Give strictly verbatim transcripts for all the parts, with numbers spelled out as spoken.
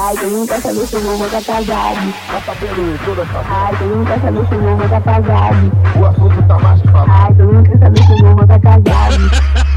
Ai, todo mundo quer saber se o vovô tá casado. Tá sabendo toda essa Ai, todo mundo quer saber se o vovô tá casado. O assunto tá mais que falado. Ai, todo mundo quer saber se o vovô tá casado.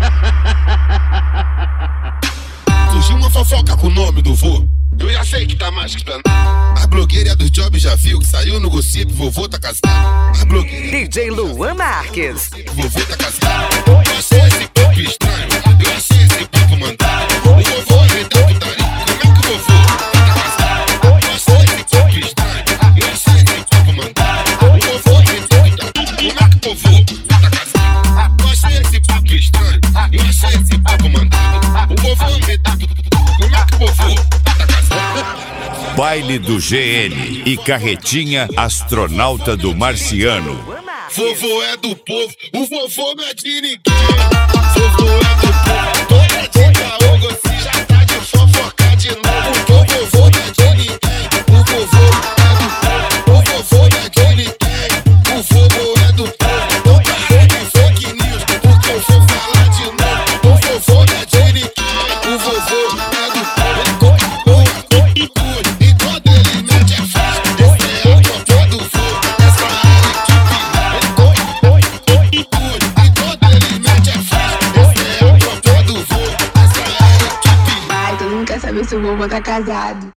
Surgiu uma fofoca com o nome do vô. Eu já sei que tá mais que planado. A blogueira dos jobs já viu que saiu no gossip, vovô tá casado. A blogueira D J Luan Marques. vovô tá casado. Eu achei esse papo estranho. Eu achei esse papo mandado. O vovô é da putaria. Como é que o vovô tá casado? Eu achei esse papo estranho. Eu achei esse papo mandado. O vovô é da putaria. Como é que o vovô tá casado? Eu achei esse papo estranho. Eu achei esse papo mandado. O vovô é da putaria. Como é que o vovô tá casado? Baile do G N e Carretinha Astronauta do Marciano. Vovô é do povo, o vovô não é de ninguém. Vovô é do povo, toda dica o gossi já tá de fofoca de novo. O vovô não é de ninguém, o vovô é do povo. O vovô não é de ninguém, o vovô é do povo. Não para de fake news, porque eu vou falar de novo. O vovô não é de ninguém, o vovô é do povo. E quando ele mete a festa, esse é o vovô do vô. Essa é a equipe. E quando ele mete a festa, esse é o vovô do vô. Essa é a equipe. Ai, todo mundo quer saber se o vovô tá casado.